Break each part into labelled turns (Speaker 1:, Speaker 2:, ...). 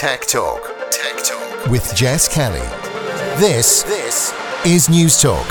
Speaker 1: Tech Talk. Tech Talk with Jess Kelly. This is News Talk.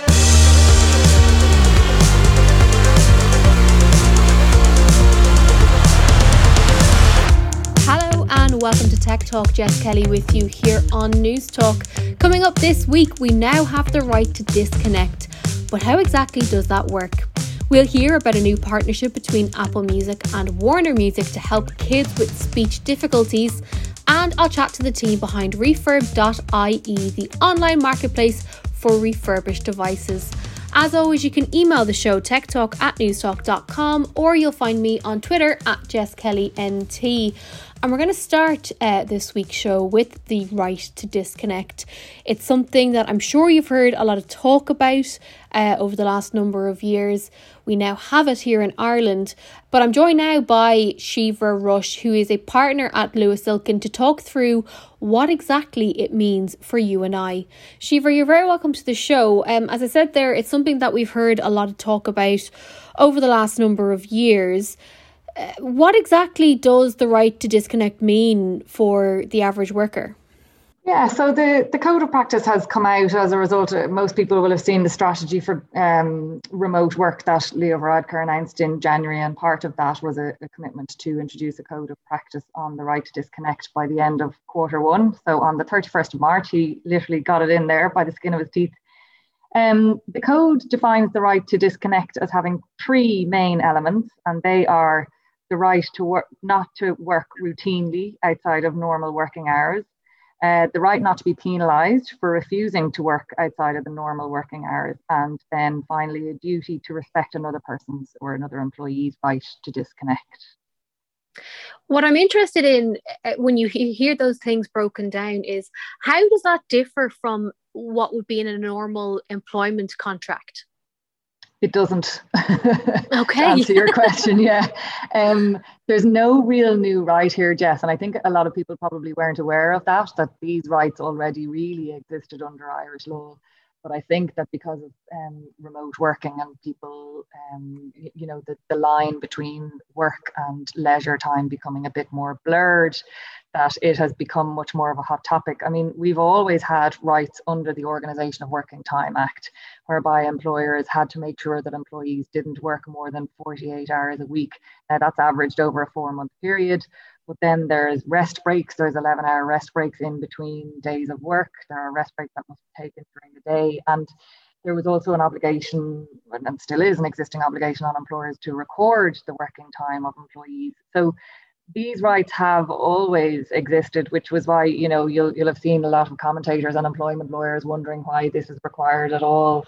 Speaker 2: Hello and welcome to Tech Talk. Jess Kelly with you here on News Talk. Coming up this week, we now have the right to disconnect. But how exactly does that work? We'll hear about a new partnership between Apple Music and Warner Music to help kids with speech difficulties. And I'll chat to the team behind Refurb.ie, the online marketplace for refurbished devices. As always, you can email the show techtalk@newstalk.com, or you'll find me on Twitter @JessKellyNT. And we're going to start this week's show with the right to disconnect. It's something that I'm sure you've heard a lot of talk about over the last number of years. We now have it here in Ireland, but I'm joined now by Shiva Rush, who is a partner at Lewis Silkin, to talk through what exactly it means for you and I. Shiva, you're very welcome to the show. As I said there, it's something that we've heard a lot of talk about over the last number of years. What exactly does the right to disconnect mean for the average worker?
Speaker 3: Yeah, so the Code of Practice has come out as a result. Most people will have seen the strategy for remote work that Leo Varadkar announced in January, and part of that was a commitment to introduce a Code of Practice on the right to disconnect by the end of Q1. So on the 31st of March, he literally got it in there by the skin of his teeth. The code defines the right to disconnect as having three main elements, and they are the right to work, not to work routinely outside of normal working hours, the right not to be penalised for refusing to work outside of the normal working hours, and then finally a duty to respect another person's or another employee's right to disconnect.
Speaker 2: What I'm interested in when you hear those things broken down is, how does that differ from what would be in a normal employment contract?
Speaker 3: It doesn't.
Speaker 2: Okay.
Speaker 3: To answer your question, yeah. There's no real new right here, Jess, and I think a lot of people probably weren't aware of that these rights already really existed under Irish law. But I think that because of remote working and people, the line between work and leisure time becoming a bit more blurred, that it has become much more of a hot topic. I mean, we've always had rights under the Organisation of Working Time Act, whereby employers had to make sure that employees didn't work more than 48 hours a week. Now, that's averaged over a 4-month period. But then there's rest breaks. There's 11-hour rest breaks in between days of work. There are rest breaks that must be taken during the day. And there was also an obligation, and still is an existing obligation on employers, to record the working time of employees. So these rights have always existed, which was why, you'll have seen a lot of commentators and employment lawyers wondering why this is required at all.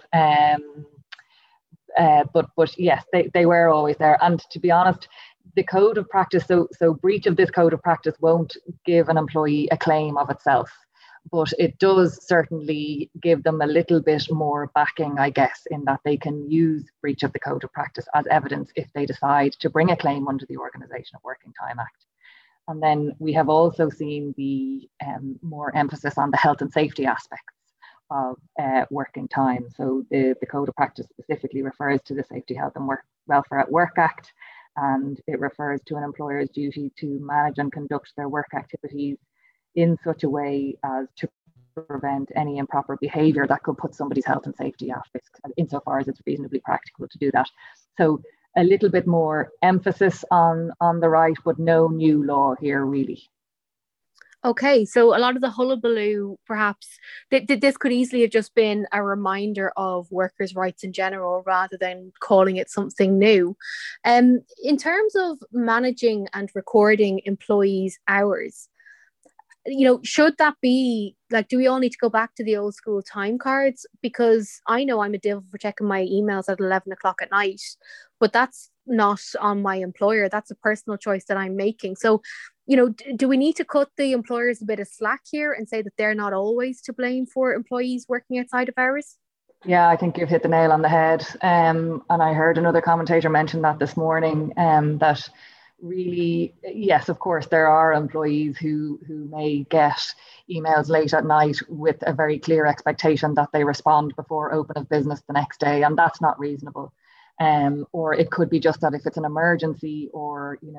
Speaker 3: But yes, they were always there. And to be honest, the Code of Practice, so breach of this Code of Practice won't give an employee a claim of itself, but it does certainly give them a little bit more backing, I guess, in that they can use breach of the Code of Practice as evidence if they decide to bring a claim under the Organisation of Working Time Act. And then we have also seen the more emphasis on the health and safety aspects of working time. So the Code of Practice specifically refers to the Safety, Health and Welfare at Work Act, and it refers to an employer's duty to manage and conduct their work activities in such a way as to prevent any improper behaviour that could put somebody's health and safety at risk, insofar as it's reasonably practical to do that. So a little bit more emphasis on the right, but no new law here really.
Speaker 2: Okay, so a lot of the hullabaloo, perhaps, this could easily have just been a reminder of workers' rights in general, rather than calling it something new. In terms of managing and recording employees' hours, should that be, do we all need to go back to the old school time cards? Because I know I'm a devil for checking my emails at 11 o'clock at night, but that's not on my employer. That's a personal choice that I'm making. So, do we need to cut the employers a bit of slack here and say that they're not always to blame for employees working outside of hours?
Speaker 3: Yeah, I think you've hit the nail on the head. And I heard another commentator mention that this morning, that really, yes, of course, there are employees who may get emails late at night with a very clear expectation that they respond before open of business the next day, and that's not reasonable. Or it could be just that if it's an emergency, or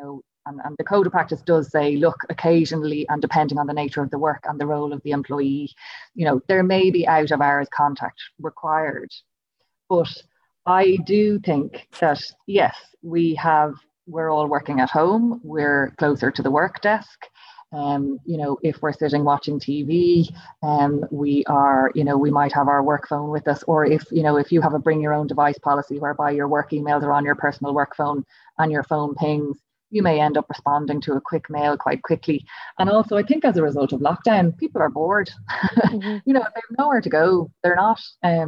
Speaker 3: And the code of practice does say, look, occasionally, and depending on the nature of the work and the role of the employee, there may be out of hours contact required. But I do think that, yes, we're all working at home, we're closer to the work desk. If we're sitting watching TV, we might have our work phone with us, or if you have a bring your own device policy whereby your work emails are on your personal work phone and your phone pings, you may end up responding to a quick mail quite quickly. And also, I think as a result of lockdown, people are bored.
Speaker 2: Mm-hmm.
Speaker 3: They have nowhere to go. They're not.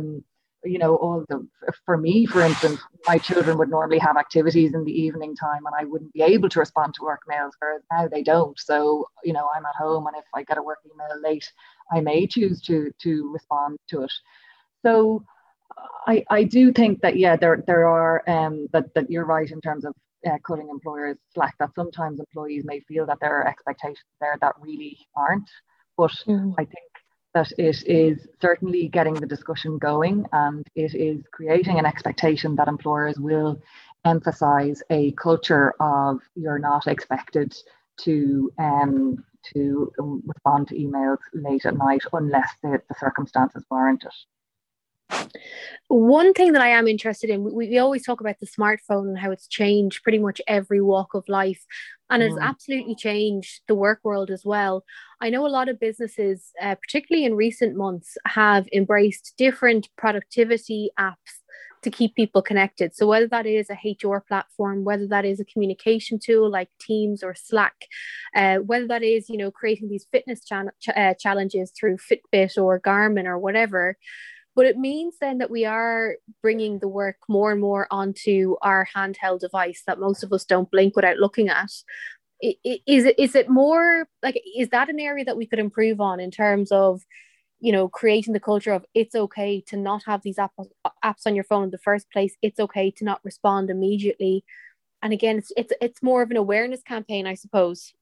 Speaker 3: For me, for instance, my children would normally have activities in the evening time and I wouldn't be able to respond to work mails, whereas now they don't. So, I'm at home, and if I get a work email late, I may choose to respond to it. So I do think that, yeah, there are, that you're right in terms of cutting employers slack, that sometimes employees may feel that there are expectations there that really aren't. But I think that it is certainly getting the discussion going, and it is creating an expectation that employers will emphasize a culture of you're not expected to respond to emails late at night unless the circumstances warrant it.
Speaker 2: One thing that I am interested in, we always talk about the smartphone and how it's changed pretty much every walk of life, and it's absolutely changed the work world as well. I know a lot of businesses, particularly in recent months, have embraced different productivity apps to keep people connected. So whether that is a HR platform, whether that is a communication tool like Teams or Slack, whether that is, creating these fitness challenges through Fitbit or Garmin or whatever. But it means then that we are bringing the work more and more onto our handheld device that most of us don't blink without looking at. Is it more like, is that an area that we could improve on in terms of, creating the culture of it's okay to not have these apps on your phone in the first place. It's okay to not respond immediately. And again, it's more of an awareness campaign, I suppose.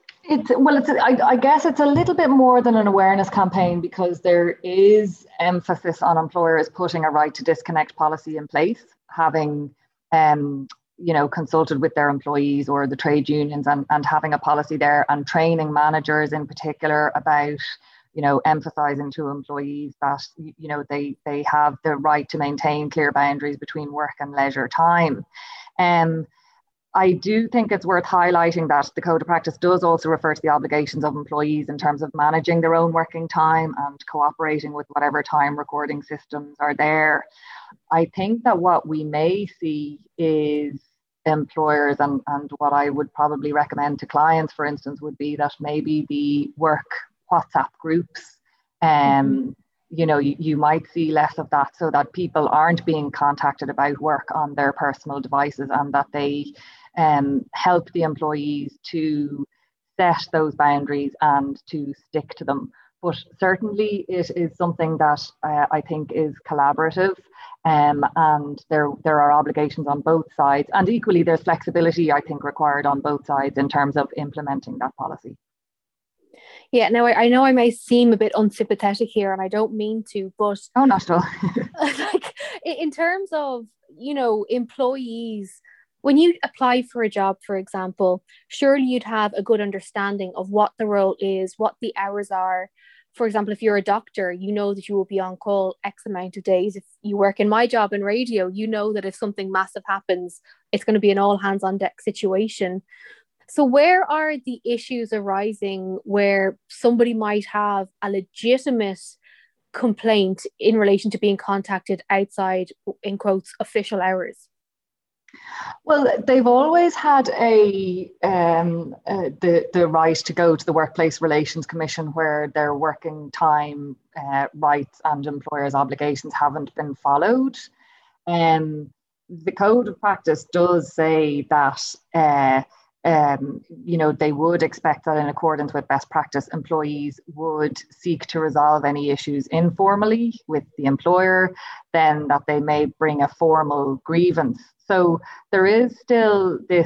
Speaker 3: I guess it's a little bit more than an awareness campaign, because there is emphasis on employers putting a right to disconnect policy in place, having consulted with their employees or the trade unions, and having a policy there, and training managers in particular about emphasizing to employees that they have the right to maintain clear boundaries between work and leisure time. I do think it's worth highlighting that the Code of Practice does also refer to the obligations of employees in terms of managing their own working time and cooperating with whatever time recording systems are there. I think that what we may see is employers, and what I would probably recommend to clients, for instance, would be that maybe the work WhatsApp groups, you might see less of that, so that people aren't being contacted about work on their personal devices, and that they help the employees to set those boundaries and to stick to them. But certainly it is something that I think is collaborative, and there are obligations on both sides, and equally there's flexibility, I think, required on both sides in terms of implementing that policy.
Speaker 2: Yeah, now I know I may seem a bit unsympathetic here, and I don't mean to, but
Speaker 3: oh, not at all.
Speaker 2: like in terms of employees, when you apply for a job, for example, surely you'd have a good understanding of what the role is, what the hours are. For example, if you're a doctor, you know that you will be on call X amount of days. If you work in my job in radio, you know that if something massive happens, it's going to be an all hands on deck situation. So where are the issues arising where somebody might have a legitimate complaint in relation to being contacted outside, in quotes, official hours?
Speaker 3: Well, they've always had the right to go to the Workplace Relations Commission, where their working time rights and employers' obligations haven't been followed. The Code of Practice does say that they would expect that in accordance with best practice, employees would seek to resolve any issues informally with the employer, then that they may bring a formal grievance. So there is still this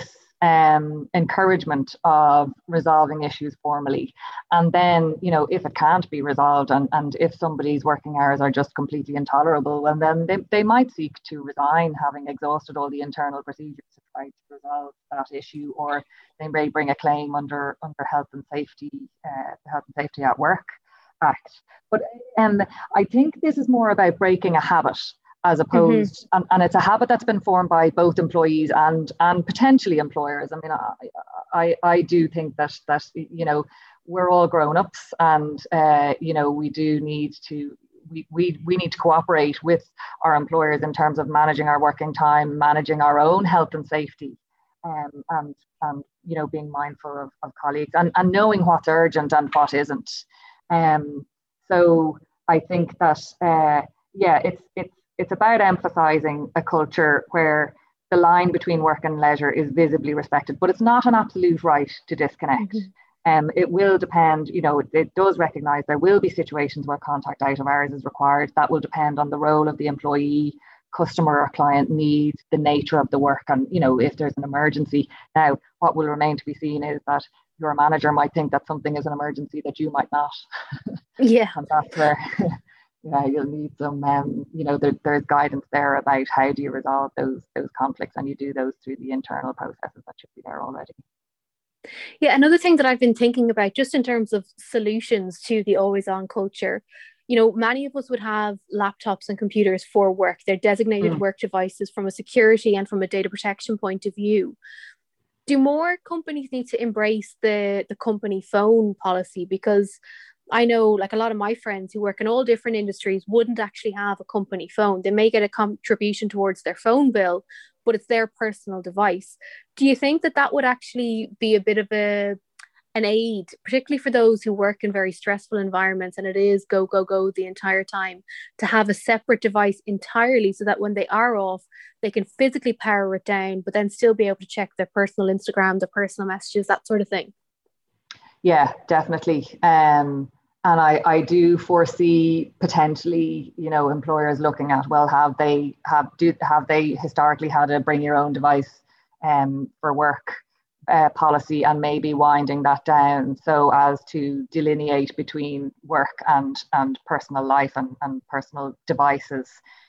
Speaker 3: encouragement of resolving issues formally. And then, if it can't be resolved and if somebody's working hours are just completely intolerable, well, then they might seek to resign, having exhausted all the internal procedures to try to resolve that issue, or they may bring a claim under Health and Safety at Work Act. But I think this is more about breaking a habit, as opposed, and it's a habit that's been formed by both employees and potentially employers. I mean, I do think that we're all grown-ups, and we do need to we need to cooperate with our employers in terms of managing our working time, managing our own health and safety, and being mindful of colleagues and knowing what's urgent and what isn't. So I think that it's about emphasizing a culture where the line between work and leisure is visibly respected, but it's not an absolute right to disconnect. It will depend, it does recognize there will be situations where contact out of hours is required. That will depend on the role of the employee, customer or client needs, the nature of the work, and, if there's an emergency. Now, what will remain to be seen is that your manager might think that something is an emergency that you might not.
Speaker 2: Yeah.
Speaker 3: And that's where you'll need some, there's guidance there about how do you resolve those conflicts, and you do those through the internal processes that should be there already.
Speaker 2: Yeah, another thing that I've been thinking about, just in terms of solutions to the always on culture, many of us would have laptops and computers for work. They're designated work devices from a security and from a data protection point of view. Do more companies need to embrace the company phone policy? Because I know, like, a lot of my friends who work in all different industries wouldn't actually have a company phone. They may get a contribution towards their phone bill, but it's their personal device. Do you think that would actually be a bit of an aid, particularly for those who work in very stressful environments and it is go, go, go the entire time, to have a separate device entirely, so that when they are off, they can physically power it down, but then still be able to check their personal Instagram, their personal messages, that sort of thing? Yeah,
Speaker 3: definitely. And I do foresee potentially, employers looking at, well, have they historically had a bring your own device for work policy, and maybe winding that down so as to delineate between work and personal life and personal devices.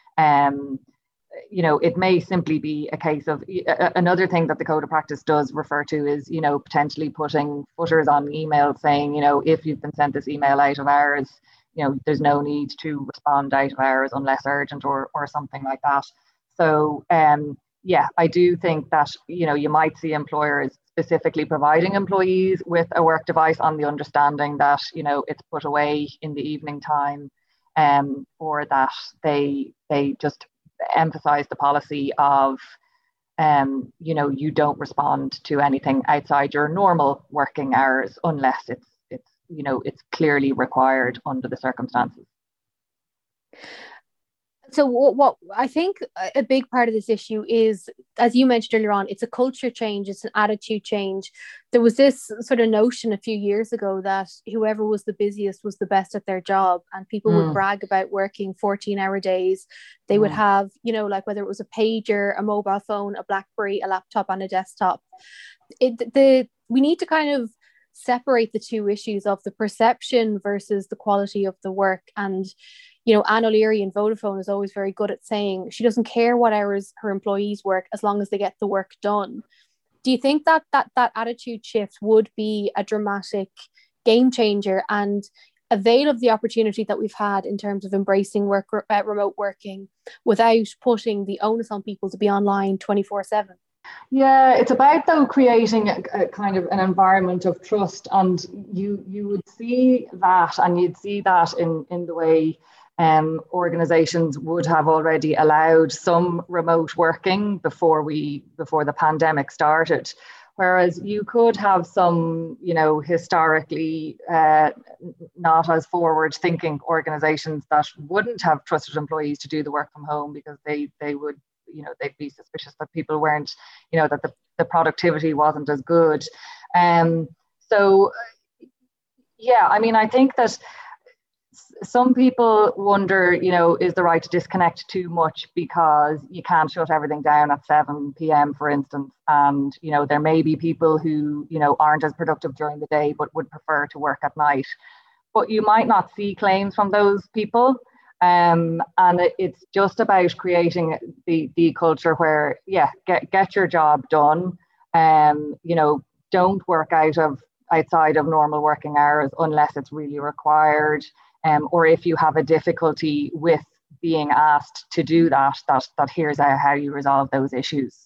Speaker 3: It may simply be a case of, another thing that the Code of Practice does refer to is, potentially putting footers on emails saying, if you've been sent this email out of hours, there's no need to respond out of hours unless urgent, or something like that. So, I do think that, you might see employers specifically providing employees with a work device on the understanding that, it's put away in the evening time, or that they just emphasize the policy of, you don't respond to anything outside your normal working hours unless it's clearly required under the circumstances.
Speaker 2: So what I think a big part of this issue is, as you mentioned earlier on, it's a culture change, it's an attitude change. There was this sort of notion a few years ago that whoever was the busiest was the best at their job, and people would brag about working 14-hour days. They would have, like, whether it was a pager, a mobile phone, a BlackBerry, a laptop and a desktop. We need to kind of separate the two issues of the perception versus the quality of the work. And Anne O'Leary in Vodafone is always very good at saying she doesn't care what hours her employees work as long as they get the work done. Do you think that attitude shift would be a dramatic game changer and avail of the opportunity that we've had in terms of embracing remote working without putting the onus on people to be online 24/7?
Speaker 3: Yeah, it's about, though, creating a kind of an environment of trust, and you would see that, and you'd see that in the way organizations would have already allowed some remote working before the pandemic started. Whereas you could have some, historically not as forward-thinking organizations that wouldn't have trusted employees to do the work from home because they would, they'd be suspicious that people weren't, that the productivity wasn't as good. So, yeah, I mean, I think that some people wonder, is the right to disconnect too much because you can't shut everything down at 7 p.m., for instance. And, there may be people who, aren't as productive during the day, but would prefer to work at night. But you might not see claims from those people. And it's just about creating the culture where, get your job done. Don't work outside of normal working hours unless it's really required. Or if you have a difficulty with being asked to do that here's how you resolve those issues.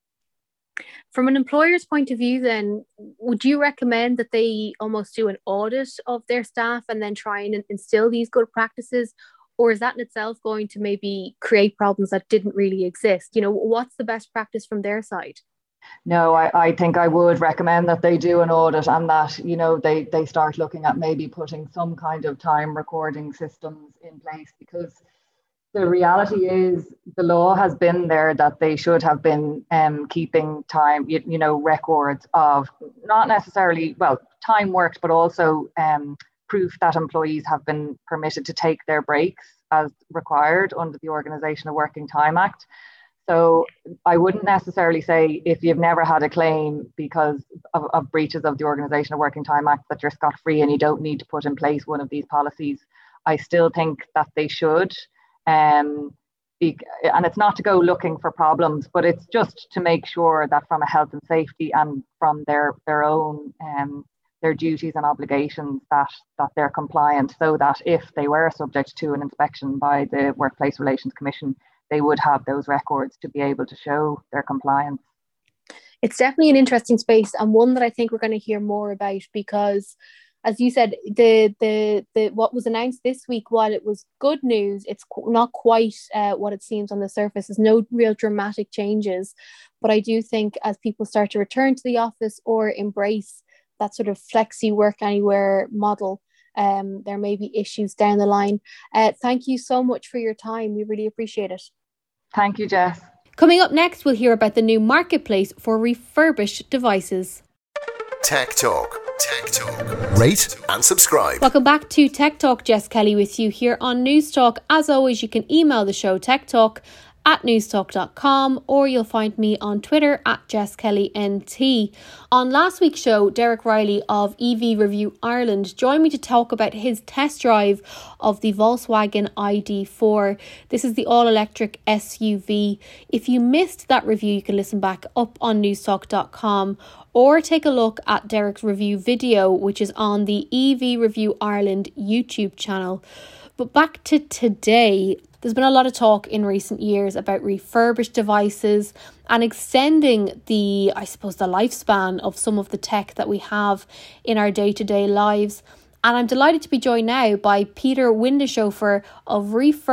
Speaker 2: From an employer's point of view, then, would you recommend that they almost do an audit of their staff and then try and instill these good practices? Or is that in itself going to maybe create problems that didn't really exist? What's the best practice from their side?
Speaker 3: No, I think I would recommend that they do an audit and that, they start looking at maybe putting some kind of time recording systems in place, because the reality is the law has been there that they should have been keeping time, records of not necessarily, time worked, but also proof that employees have been permitted to take their breaks as required under the Organisation of Working Time Act. So I wouldn't necessarily say if you've never had a claim because of breaches of the Organisation of Working Time Act that you're scot-free and you don't need to put in place one of these policies. I still think that they should. And it's not to go looking for problems, but it's just to make sure that from a health and safety and from their own their duties and obligations that they're compliant, so that if they were subject to an inspection by the Workplace Relations Commission, they would have those records to be able to show their compliance.
Speaker 2: It's definitely an interesting space, and one that I think we're going to hear more about, because as you said, the what was announced this week, while it was good news, it's not quite what it seems on the surface. There's no real dramatic changes, but I do think as people start to return to the office or embrace that sort of flexi work anywhere model, there may be issues down the line. Thank you so much for your time. We really appreciate it.
Speaker 3: Thank you, Jess.
Speaker 2: Coming up next, we'll hear about the new marketplace for refurbished devices.
Speaker 1: Tech Talk. Rate and subscribe.
Speaker 2: Welcome back to Tech Talk. Jess Kelly with you here on Newstalk. As always, you can email the show techtalk@newstalk.com, or you'll find me on Twitter @JessKellyNT. On last week's show, Derek Riley of EV Review Ireland joined me to talk about his test drive of the Volkswagen ID4. This is the all-electric SUV. If you missed that review, you can listen back up on newstalk.com, or take a look at Derek's review video, which is on the EV Review Ireland YouTube channel. But back to today, there's been a lot of talk in recent years about refurbished devices and extending the lifespan of some of the tech that we have in our day-to-day lives. And I'm delighted to be joined now by Peter Windeshofer of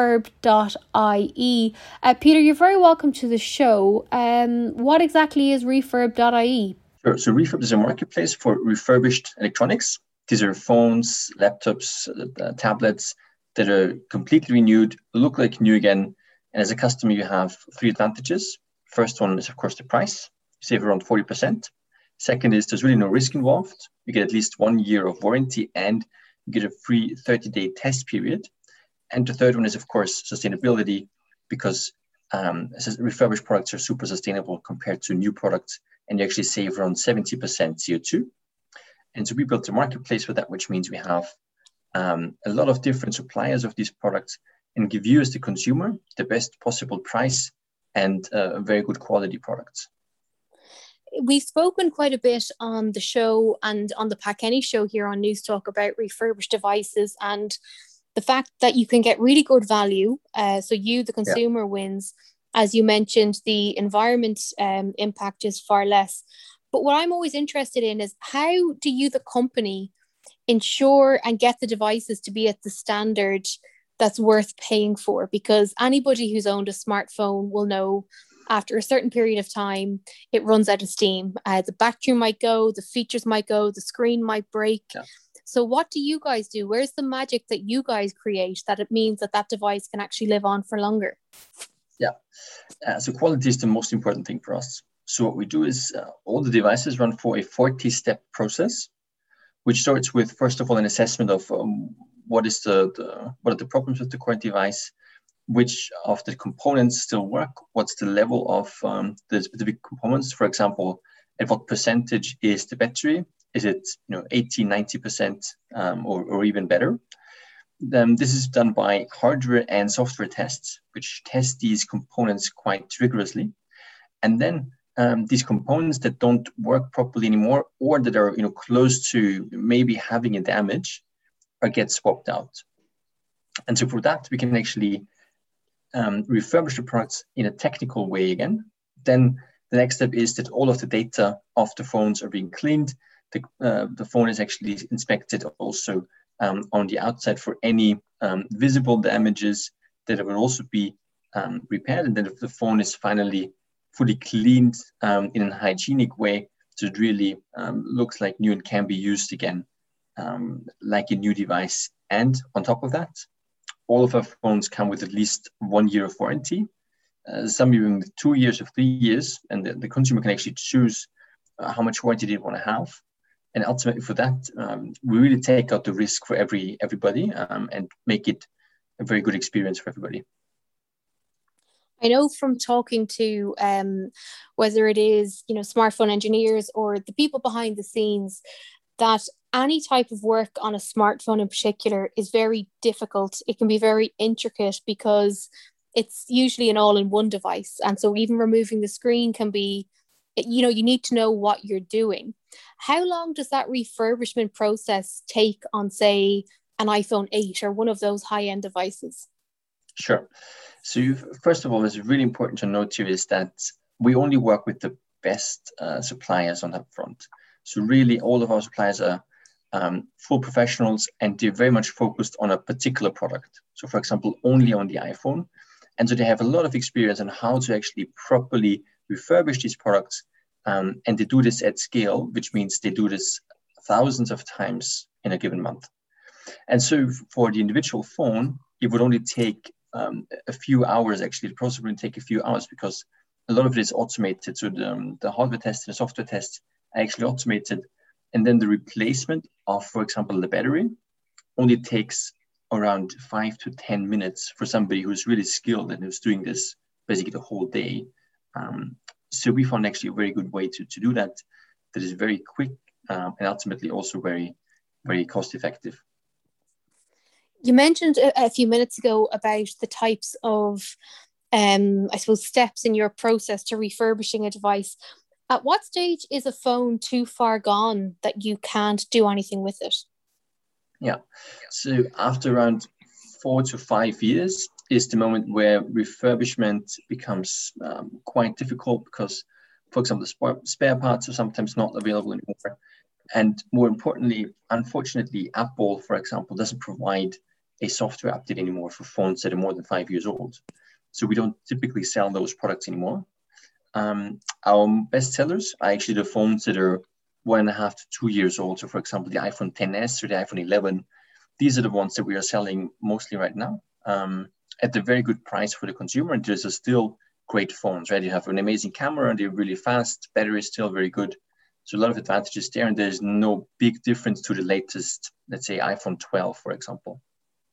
Speaker 2: refurb.ie. Peter, you're very welcome to the show. What exactly is refurb.ie?
Speaker 4: Sure. So Refurb is a marketplace for refurbished electronics. These are phones, laptops, tablets that are completely renewed, look like new again. And as a customer, you have three advantages. First one is, of course, the price. You save around 40%. Second is there's really no risk involved. You get at least 1 year of warranty and you get a free 30-day test period. And the third one is, of course, sustainability, because refurbished products are super sustainable compared to new products, and you actually save around 70% CO2. And so we built a marketplace for that, which means we have a lot of different suppliers of these products and give you as the consumer the best possible price and very good quality products.
Speaker 2: We've spoken quite a bit on the show and on the Pat Kenny show here on Newstalk about refurbished devices and the fact that you can get really good value. So you, the consumer, wins. As you mentioned, the environment impact is far less. But what I'm always interested in is, how do you, the company, ensure and get the devices to be at the standard that's worth paying for? Because anybody who's owned a smartphone will know after a certain period of time, it runs out of steam. The battery might go, the features might go, the screen might break. Yeah. So what do you guys do? Where's the magic that you guys create that it means that that device can actually live on for longer?
Speaker 4: Yeah, so quality is the most important thing for us. So what we do is all the devices run for a 40-step process, which starts with, first of all, an assessment of what are the problems with the current device, which of the components still work, what's the level of the specific components. For example, at what percentage is the battery? Is it 80, 90% or even better? This is done by hardware and software tests, which test these components quite rigorously. And then these components that don't work properly anymore, or that are close to maybe having a damage, get swapped out. And so for that, we can actually refurbish the products in a technical way again. Then the next step is that all of the data of the phones are being cleaned. The phone is actually inspected also on the outside for any visible damages that will also be repaired. And then if the phone is finally fully cleaned in a hygienic way, so it really looks like new and can be used again like a new device. And on top of that, all of our phones come with at least 1 year of warranty, some even 2 years or 3 years, and the consumer can actually choose how much warranty they want to have. And ultimately for that, we really take out the risk for everybody and make it a very good experience for everybody.
Speaker 2: I know from talking to whether it is, smartphone engineers or the people behind the scenes, that any type of work on a smartphone in particular is very difficult. It can be very intricate because it's usually an all-in-one device. And so even removing the screen can be, you need to know what you're doing. How long does that refurbishment process take on, say, an iPhone 8 or one of those high-end devices?
Speaker 4: Sure. So first of all, it's really important to note here is that we only work with the best suppliers on that front. So really all of our suppliers are full professionals, and they're very much focused on a particular product. So for example, only on the iPhone. And so they have a lot of experience on how to actually properly refurbish these products. And they do this at scale, which means they do this thousands of times in a given month. And so for the individual phone, it would only take a few hours. Actually, the process would take a few hours because a lot of it is automated. So the hardware tests and the software tests are actually automated. And then the replacement of, for example, the battery only takes around 5 to 10 minutes for somebody who's really skilled and who's doing this basically the whole day. So we found actually a very good way to do that is very quick and ultimately also very, very cost effective.
Speaker 2: You mentioned a few minutes ago about the types of, steps in your process to refurbishing a device. At what stage is a phone too far gone that you can't do anything with it?
Speaker 4: Yeah, so after around 4 to 5 years is the moment where refurbishment becomes quite difficult because, for example, the spare parts are sometimes not available anymore. And more importantly, unfortunately, Apple, for example, doesn't provide a software update anymore for phones that are more than 5 years old. So we don't typically sell those products anymore. Our best sellers are actually the phones that are 1.5 to 2 years old. So for example, the iPhone XS or the iPhone 11, these are the ones that we are selling mostly right now at a very good price for the consumer. And these are still great phones, right? You have an amazing camera and they're really fast. Battery is still very good. So a lot of advantages there. And there's no big difference to the latest, let's say iPhone 12, for example.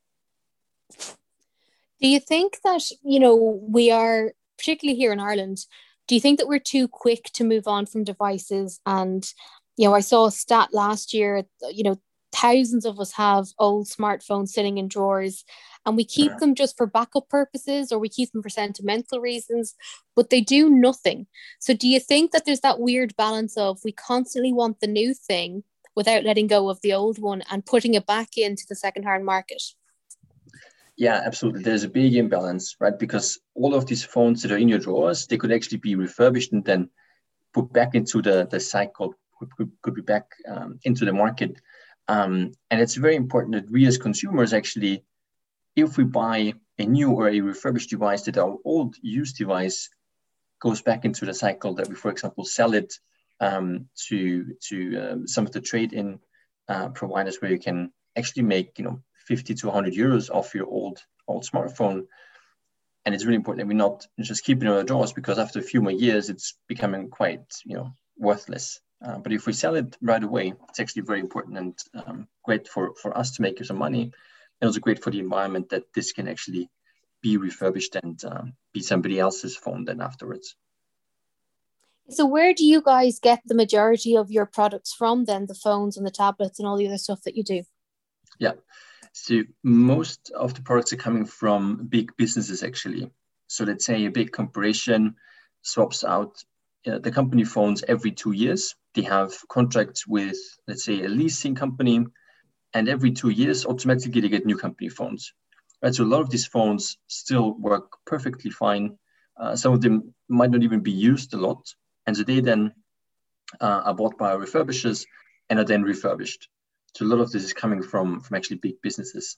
Speaker 2: Do you think that, we are, particularly here in Ireland, do you think that we're too quick to move on from devices? And, I saw a stat last year, thousands of us have old smartphones sitting in drawers and we keep them just for backup purposes or we keep them for sentimental reasons, but they do nothing. So do you think that there's that weird balance of we constantly want the new thing without letting go of the old one and putting it back into the second-hand market?
Speaker 4: Yeah, absolutely. There's a big imbalance, right? Because all of these phones that are in your drawers, they could actually be refurbished and then put back into the cycle, could be back into the market. And it's very important that we as consumers actually, if we buy a new or a refurbished device, that our old used device goes back into the cycle, that we, for example, sell it to some of the trade-in providers where you can actually make, 50 to 100 euros off your old smartphone. And it's really important that we not just keep it in our drawers because after a few more years, it's becoming quite, worthless. But if we sell it right away, it's actually very important and great for us to make some money. and also great for the environment that this can actually be refurbished and be somebody else's phone then afterwards.
Speaker 2: So where do you guys get the majority of your products from then, the phones and the tablets and all the other stuff that you do?
Speaker 4: Yeah, so most of the products are coming from big businesses actually. So let's say a big corporation swaps out the company phones every 2 years. They have contracts with, let's say, a leasing company, and every 2 years automatically they get new company phones. Right, so a lot of these phones still work perfectly fine. Some of them might not even be used a lot. And so they then are bought by our refurbishers and are then refurbished. So a lot of this is coming from actually big businesses.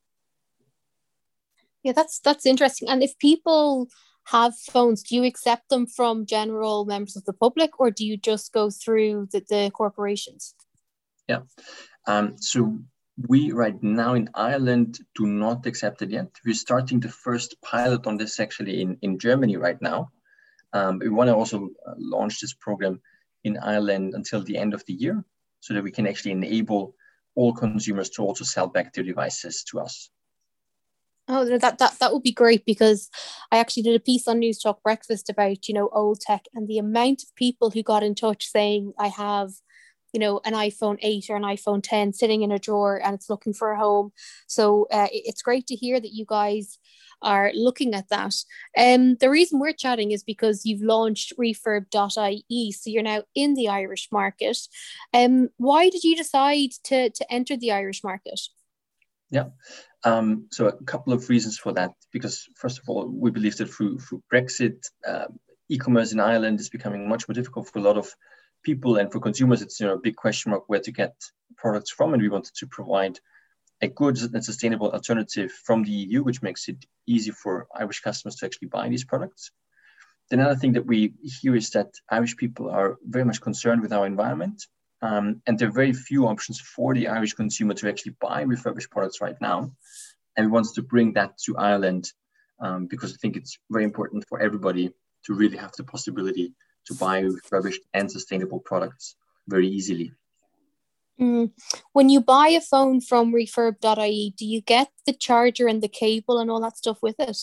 Speaker 2: Yeah, that's interesting. And if people have phones, do you accept them from general members of the public, or do you just go through the corporations?
Speaker 4: Yeah. So we right now in Ireland do not accept it yet. We're starting the first pilot on this actually in Germany right now. We want to also launch this program in Ireland until the end of the year so that we can actually enable all consumers to also sell back their devices to us.
Speaker 2: Oh, that would be great, because I actually did a piece on News Talk Breakfast about, old tech, and the amount of people who got in touch saying, I have, an iPhone 8 or an iPhone 10 sitting in a drawer and it's looking for a home. So it's great to hear that you guys are looking at that. The reason we're chatting is because you've launched refurb.ie, so you're now in the Irish market. Why did you decide to enter the Irish market?
Speaker 4: Yeah, so a couple of reasons for that. Because first of all, we believe that through Brexit, e-commerce in Ireland is becoming much more difficult for a lot of people, and for consumers, it's a big question mark where to get products from. And we wanted to provide a good and sustainable alternative from the EU, which makes it easy for Irish customers to actually buy these products. The other thing that we hear is that Irish people are very much concerned with our environment. And there are very few options for the Irish consumer to actually buy refurbished products right now. And we wanted to bring that to Ireland because I think it's very important for everybody to really have the possibility to buy refurbished and sustainable products very easily.
Speaker 2: When you buy a phone from refurb.ie, do you get the charger and the cable and all that stuff with it?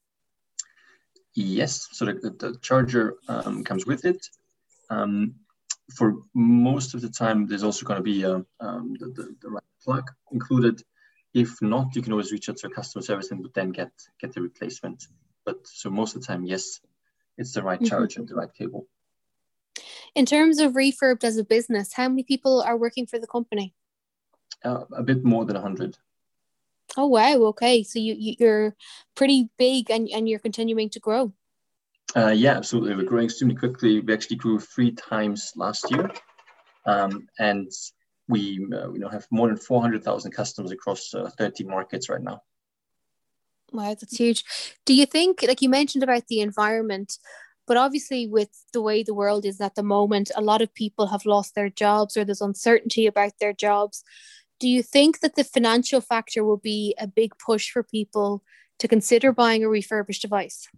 Speaker 4: Yes, so the charger comes with it. For most of the time, there's also going to be the right plug included. If not, you can always reach out to a customer service and then get the replacement. But so most of the time, yes, it's the right charge and the right cable.
Speaker 2: In terms of Refurbed as a business, how many people are working for the company?
Speaker 4: A bit more than 100.
Speaker 2: Oh, wow. Okay. So you're pretty big and you're continuing to grow.
Speaker 4: Yeah, absolutely. We're growing extremely quickly. We actually grew 3 times last year. And we have more than 400,000 customers across 30 markets right now.
Speaker 2: Wow, that's huge. Do you think, like you mentioned about the environment, but obviously with the way the world is at the moment, a lot of people have lost their jobs or there's uncertainty about their jobs. Do you think that the financial factor will be a big push for people to consider buying a refurbished device?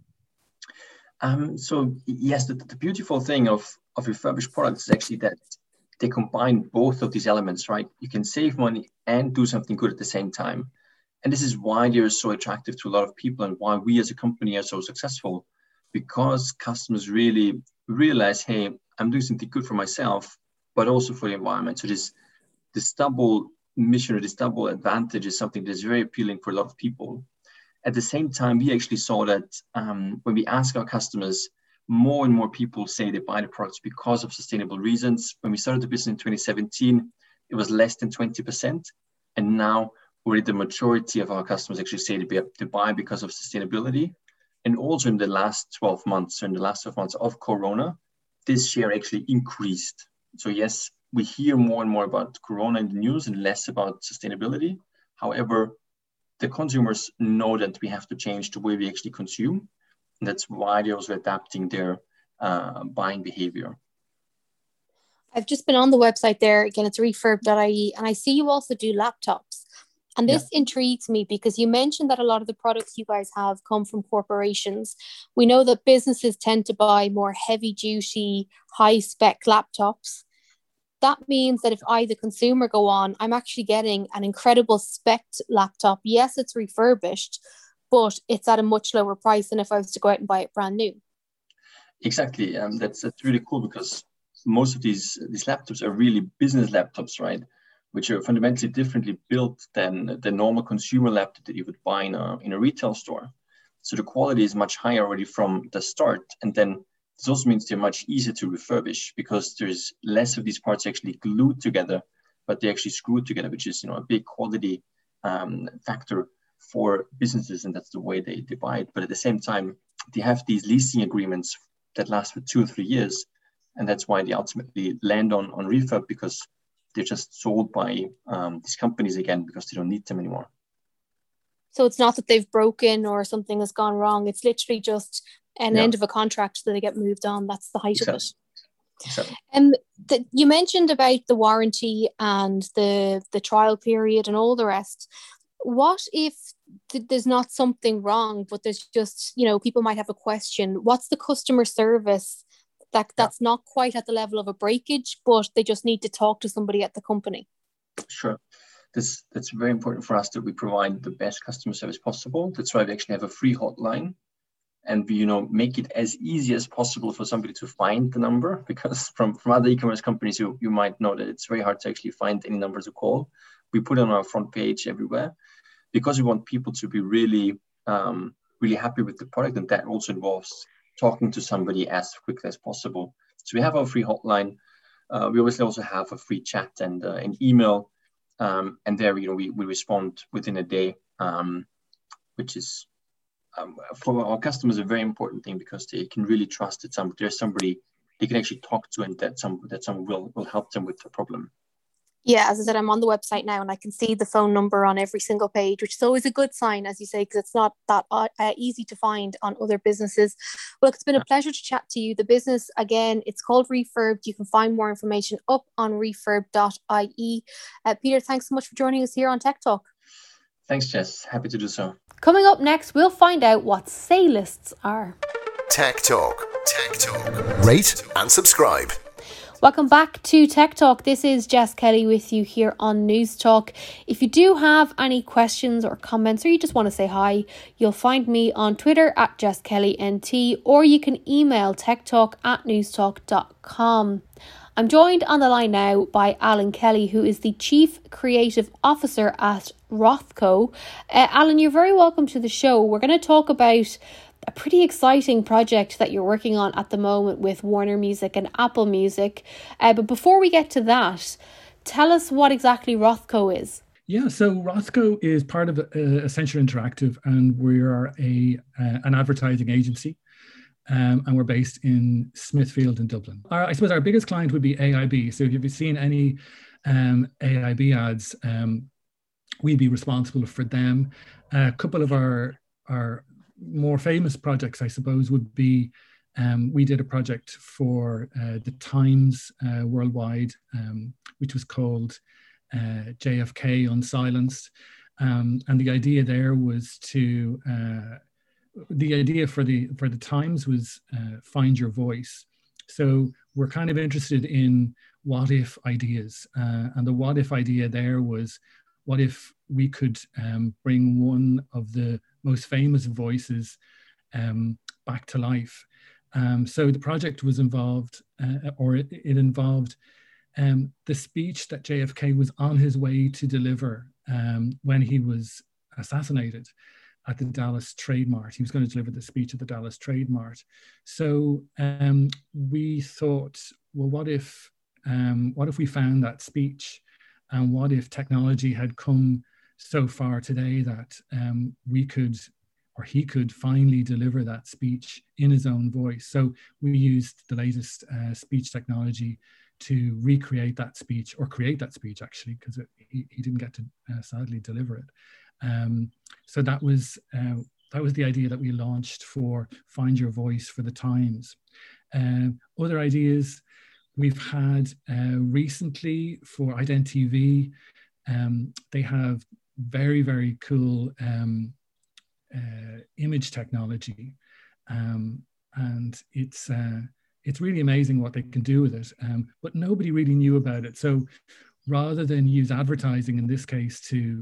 Speaker 4: So yes, the beautiful thing of refurbished products is actually that they combine both of these elements, right? You can save money and do something good at the same time. And this is why they're so attractive to a lot of people and why we as a company are so successful, because customers really realize, hey, I'm doing something good for myself, but also for the environment. So this double mission or this double advantage is something that's very appealing for a lot of people. At the same time, we actually saw that when we ask our customers, more and more people say they buy the products because of sustainable reasons. When we started the business in 2017, it was less than 20%. And now already the majority of our customers actually say they buy because of sustainability. And also in the last 12 months, of Corona, this share actually increased. So yes, we hear more and more about Corona in the news and less about sustainability. However, the consumers know that we have to change the way we actually consume. And that's why they're also adapting their buying behavior.
Speaker 2: I've just been on the website there. Again, it's refurb.ie. And I see you also do laptops. And this intrigues me because you mentioned that a lot of the products you guys have come from corporations. We know that businesses tend to buy more heavy duty, high spec laptops. that means that if I, the consumer, go on, I'm actually getting an incredible spec laptop. Yes, it's refurbished, but it's at a much lower price than if I was to go out and buy it brand new.
Speaker 4: Exactly. That's really cool, because most of these laptops are really business laptops, right? Which are fundamentally differently built than the normal consumer laptop that you would buy in a retail store. So the quality is much higher already from the start. And then this also means they're much easier to refurbish, because there's less of these parts actually glued together, but they actually screwed together, which is, a big quality factor for businesses, and that's the way they buy it. But at the same time, they have these leasing agreements that last for 2 or 3 years, and that's why they ultimately land on refurb, because they're just sold by these companies again because they don't need them anymore.
Speaker 2: So it's not that they've broken or something has gone wrong. It's literally just an end of a contract that they get moved on. That's the height of it.
Speaker 4: Exactly.
Speaker 2: You mentioned about the warranty and the trial period and all the rest. What if there's not something wrong, but there's just, people might have a question? What's the customer service that's not quite at the level of a breakage, but they just need to talk to somebody at the company?
Speaker 4: Sure. That's very important for us, that we provide the best customer service possible. That's why we actually have a free hotline, and we make it as easy as possible for somebody to find the number, because from other e-commerce companies, you might know that it's very hard to actually find any number to call. We put it on our front page everywhere, because we want people to be really really happy with the product, and that also involves talking to somebody as quickly as possible. So we have our free hotline. We obviously also have a free chat and an email. And there, we respond within a day, which is for our customers a very important thing, because they can really trust that there's somebody they can actually talk to, and that someone will help them with the problem.
Speaker 2: Yeah, as I said, I'm on the website now and I can see the phone number on every single page, which is always a good sign, as you say, because it's not that easy to find on other businesses. Well, it's been a pleasure to chat to you. The business, again, it's called Refurbed. You can find more information up on refurb.ie. Peter, thanks so much for joining us here on Tech Talk.
Speaker 4: Thanks, Jess. Happy to do so.
Speaker 2: Coming up next, we'll find out what say lists are.
Speaker 1: Tech Talk. Rate and subscribe.
Speaker 2: Welcome back to Tech Talk. This is Jess Kelly with you here on News Talk. If you do have any questions or comments, or you just want to say hi, you'll find me on Twitter at JessKellyNT, or you can email techtalk@newstalk.com. I'm joined on the line now by Alan Kelly, who is the Chief Creative Officer at Rothco. Alan, you're very welcome to the show. We're going to talk about a pretty exciting project that you're working on at the moment with Warner Music and Apple Music. But before we get to that, tell us what exactly Rothco is.
Speaker 5: Yeah, so Rothco is part of Accenture Interactive, and we are an advertising agency, and we're based in Smithfield in Dublin. I suppose our biggest client would be AIB. So if you've seen any AIB ads, we'd be responsible for them. A couple of our more famous projects, I suppose, would be we did a project for the Times worldwide, which was called JFK Unsilenced, and the idea there was to the idea for the Times was find your voice. So we're kind of interested in what if ideas, and the what if idea there was, what if we could bring one of the most famous voices back to life? So the project was involved, it involved the speech that JFK was on his way to deliver when he was assassinated at the Dallas Trade Mart. He was going to deliver the speech at the Dallas Trade Mart. So we thought, well, what if we found that speech, and what if technology had come so far today that we could, or he could finally deliver that speech in his own voice? So we used the latest speech technology to recreate that speech, or create that speech actually, because he didn't get to sadly deliver it. So that was the idea that we launched for Find Your Voice for the Times. Other ideas we've had recently for IdentTV, they have very, very cool image technology, and it's it's really amazing what they can do with it. But nobody really knew about it. So rather than use advertising in this case to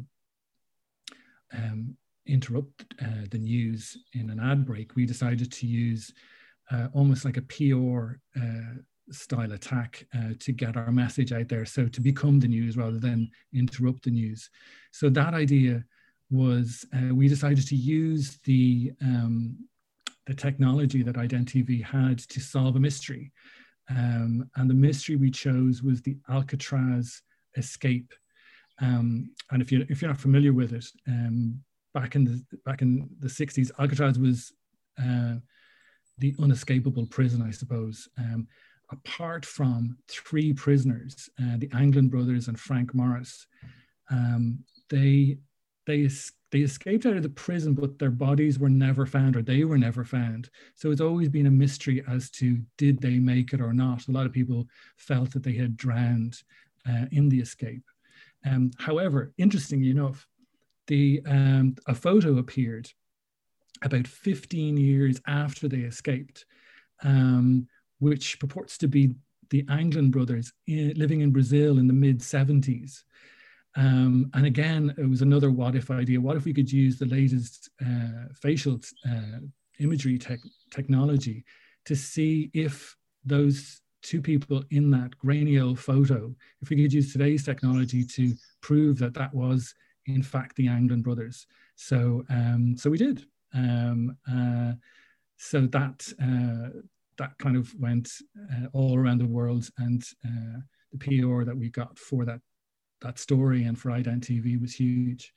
Speaker 5: interrupt the news in an ad break, we decided to use almost like a PR style attack to get our message out there. So to become the news rather than interrupt the news. So that idea was we decided to use the technology that IdentTV had to solve a mystery. And the mystery we chose was the Alcatraz escape. And if you're not familiar with it, back in the 60s, Alcatraz was the unescapable prison, I suppose. Apart from 3 prisoners, the Anglin brothers and Frank Morris, they escaped out of the prison, but their bodies were never found, or they were never found. So it's always been a mystery as to did they make it or not. A lot of people felt that they had drowned in the escape. However, interestingly enough, a photo appeared about 15 years after they escaped, which purports to be the Anglin brothers living in Brazil in the mid-70s. And again, it was another what if idea. What if we could use the latest facial imagery technology to see if those 2 people in that grainy old photo, if we could use today's technology to prove that that was in fact the Anglin brothers. So we did. So that kind of went all around the world, and the PR that we got for that story and for IdentTV was huge.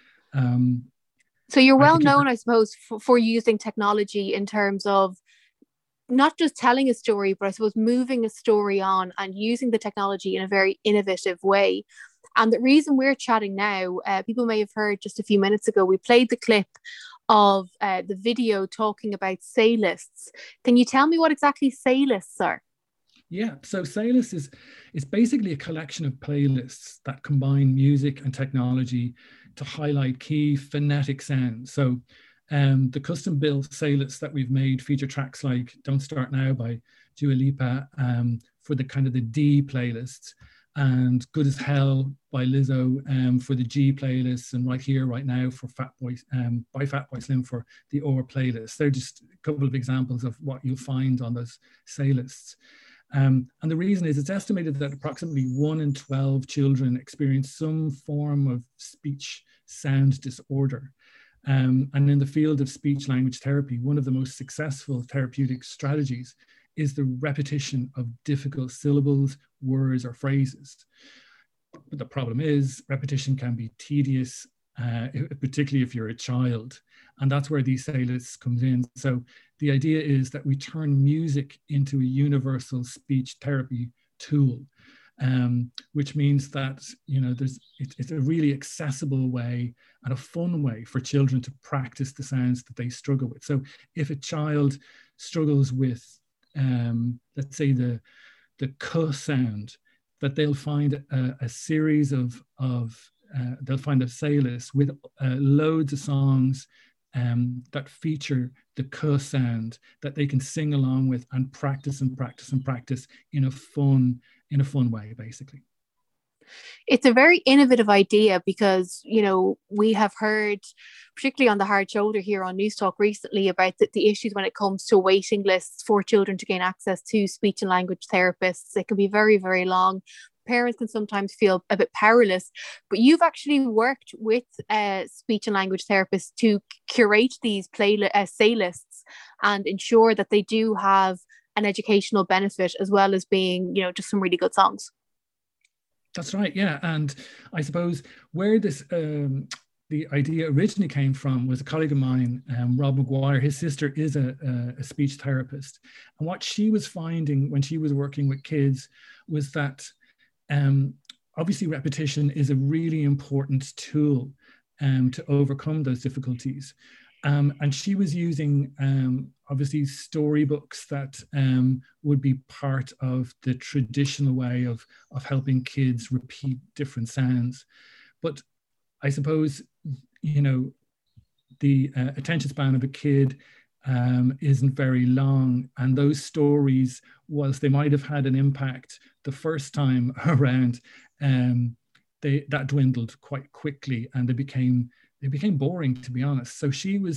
Speaker 2: So you're well known, I suppose, for using technology in terms of not just telling a story, but I suppose moving a story on and using the technology in a very innovative way. And the reason we're chatting now, people may have heard just a few minutes ago, we played the clip of the video talking about say lists. Can you tell me what exactly say lists are?
Speaker 5: Yeah, so say lists is basically a collection of playlists that combine music and technology to highlight key phonetic sounds. So the custom built say lists that we've made feature tracks like Don't Start Now by Dua Lipa for the kind of the D playlists, and Good as Hell by Lizzo for the G playlists, and Right Here, Right Now for by Fatboy Slim for the OR playlist. They're just a couple of examples of what you'll find on those say lists. And the reason is it's estimated that approximately 1 in 12 children experience some form of speech sound disorder. And in the field of speech language therapy, one of the most successful therapeutic strategies is the repetition of difficult syllables, words, or phrases. But the problem is repetition can be tedious, particularly if you're a child. And that's where these say lists comes in. So the idea is that we turn music into a universal speech therapy tool, which means that, you know, it's a really accessible way and a fun way for children to practice the sounds that they struggle with. So if a child struggles with, let's say the k sound, that they'll find a series of they'll find a say list with loads of songs that feature the k sound that they can sing along with and practice and practice and practice in a fun way, basically.
Speaker 2: It's a very innovative idea because, you know, we have heard, particularly on the Hard Shoulder here on News Talk recently, about the issues when it comes to waiting lists for children to gain access to speech and language therapists. It can be very, very long. Parents can sometimes feel a bit powerless, but you've actually worked with speech and language therapists to curate these say lists and ensure that they do have an educational benefit as well as being, you know, just some really good songs.
Speaker 5: That's right, yeah. And I suppose where this the idea originally came from was a colleague of mine, Rob McGuire. His sister is a speech therapist. And what she was finding when she was working with kids was that obviously repetition is a really important tool to overcome those difficulties. And she was using obviously storybooks that would be part of the traditional way of helping kids repeat different sounds. But I suppose, you know, the attention span of a kid isn't very long. And those stories, whilst they might have had an impact the first time around, that dwindled quite quickly, and they became boring, to be honest. So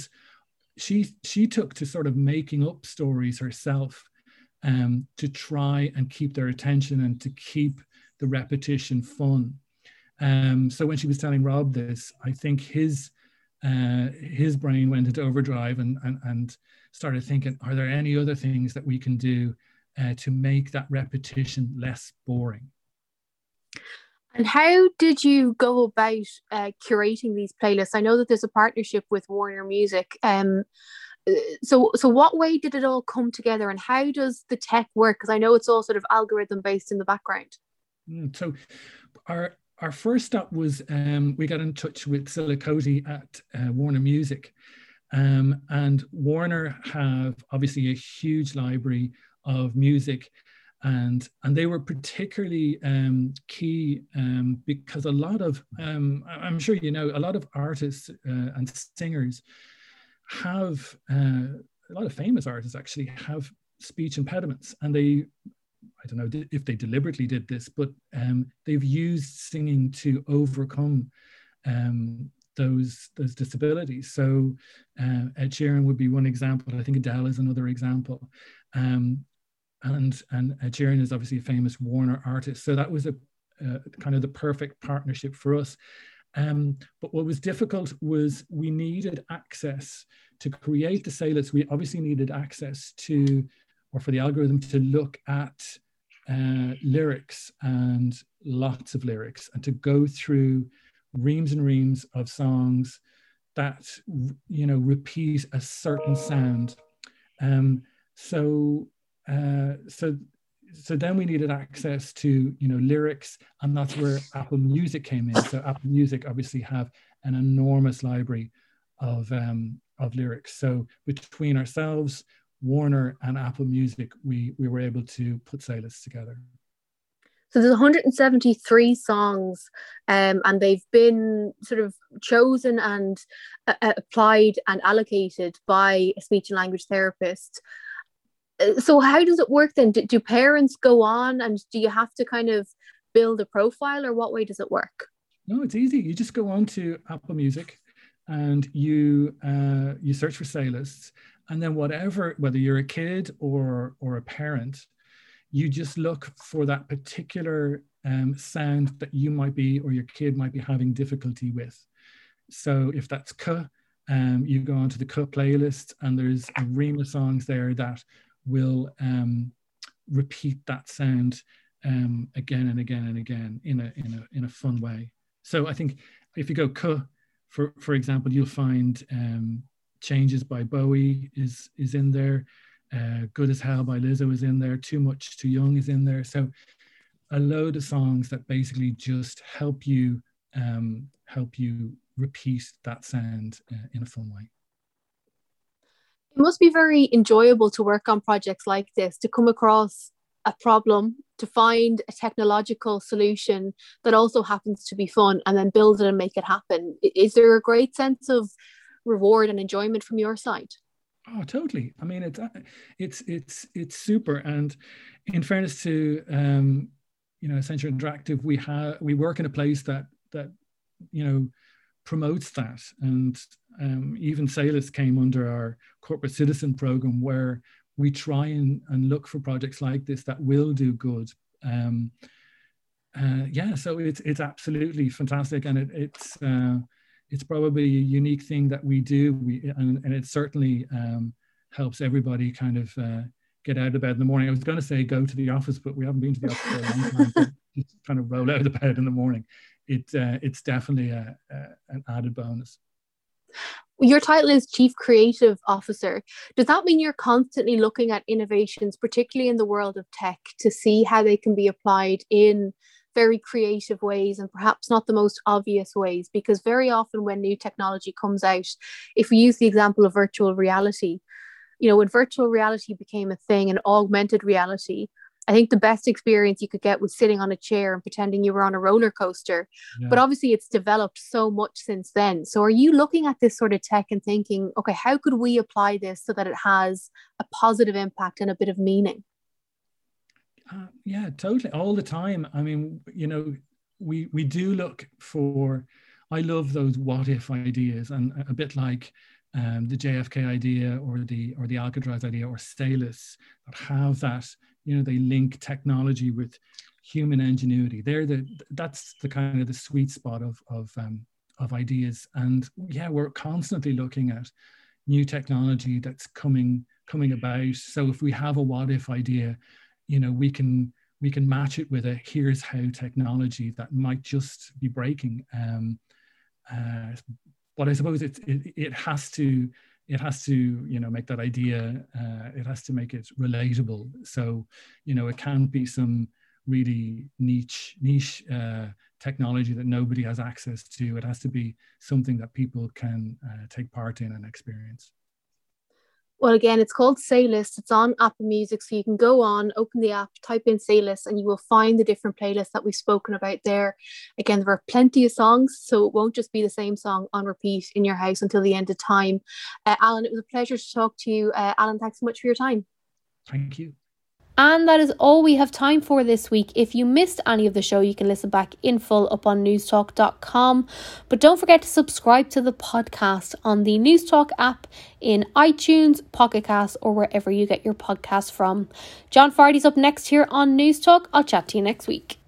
Speaker 5: she took to sort of making up stories herself, to try and keep their attention and to keep the repetition fun. So when she was telling Rob this, I think his brain went into overdrive and started thinking, are there any other things that we can do to make that repetition less boring?
Speaker 2: And how did you go about curating these playlists? I know that there's a partnership with Warner Music. So what way did it all come together, and how does the tech work? Because I know it's all sort of algorithm based in the background.
Speaker 5: So our first stop was we got in touch with Silicoti at Warner Music. And Warner have obviously a huge library of music, and they were particularly key because a lot of, I'm sure you know, a lot of artists and singers have, a lot of famous artists actually have speech impediments, and they, I don't know if they deliberately did this, but they've used singing to overcome those disabilities. So Ed Sheeran would be one example. I think Adele is another example. And Ed Sheeran is obviously a famous Warner artist. So that was a kind of the perfect partnership for us. But what was difficult was we needed access to create the playlists. We obviously needed access to, or for the algorithm to look at lyrics, and lots of lyrics, and to go through reams and reams of songs that, you know, repeat a certain sound. So then we needed access to, you know, lyrics, and that's where Apple Music came in. So Apple Music obviously have an enormous library of lyrics. So between ourselves, Warner, and Apple Music, we were able to put playlists together.
Speaker 2: So there's 173 songs, and they've been sort of chosen and applied and allocated by a speech and language therapist. So how does it work then? Do parents go on, and do you have to kind of build a profile, or what way does it work?
Speaker 5: No, it's easy. You just go on to Apple Music and you search for playlists, and then whether you're a kid or a parent, you just look for that particular sound that you might be, or your kid might be having difficulty with. So if that's K, you go onto the K playlist, and there's a ream of songs there that will repeat that sound again and again and again in a fun way. So I think if you go K, for example, you'll find Changes by Bowie is in there. Good as Hell by Lizzo is in there. Too Much Too Young is in there. So a load of songs that basically just help you repeat that sound in a fun way.
Speaker 2: It must be very enjoyable to work on projects like this, to come across a problem, to find a technological solution that also happens to be fun, and then build it and make it happen. Is there a great sense of reward and enjoyment from your side?
Speaker 5: Oh, totally. I mean, it's super. And in fairness to Accenture Interactive, we work in a place that promotes that. And even Salus came under our corporate citizen program, where we try and look for projects like this that will do good. So it's absolutely fantastic, and it's probably a unique thing that we do. And it certainly helps everybody kind of get out of bed in the morning. I was going to say go to the office, but we haven't been to the office for a long time. But just kind of roll out of bed in the morning. It's definitely an added bonus.
Speaker 2: Your title is Chief Creative Officer. Does that mean you're constantly looking at innovations, particularly in the world of tech, to see how they can be applied in very creative ways and perhaps not the most obvious ways? Because very often when new technology comes out, if we use the example of virtual reality, when virtual reality became a thing and augmented reality, I think the best experience you could get was sitting on a chair and pretending you were on a roller coaster. Yeah. But obviously it's developed so much since then. So are you looking at this sort of tech and thinking, okay, how could we apply this so that it has a positive impact and a bit of meaning?
Speaker 5: Yeah, totally. All the time. I mean, you know, we do look for, I love those what if ideas, and a bit like the JFK idea or the Alcatraz idea or Stayless, that have that, you know, they link technology with human ingenuity. That's the kind of the sweet spot of ideas. And yeah, we're constantly looking at new technology that's coming about. So if we have a what if idea, you know, we can match it with a here's how technology that might just be breaking. But I suppose it has to, you know, make that idea, it has to make it relatable. So, you know, it can't be some really niche technology that nobody has access to. It has to be something that people can take part in and experience.
Speaker 2: Well, again, it's called Saylist. It's on Apple Music. So you can go on, open the app, type in Saylist, and you will find the different playlists that we've spoken about there. Again, there are plenty of songs, so it won't just be the same song on repeat in your house until the end of time. Alan, it was a pleasure to talk to you. Alan, thanks so much for your time.
Speaker 5: Thank you.
Speaker 2: And that is all we have time for this week. If you missed any of the show, you can listen back in full up on newstalk.com. But don't forget to subscribe to the podcast on the Newstalk app in iTunes, Pocket Cast, or wherever you get your podcasts from. John Fardy's up next here on Newstalk. I'll chat to you next week.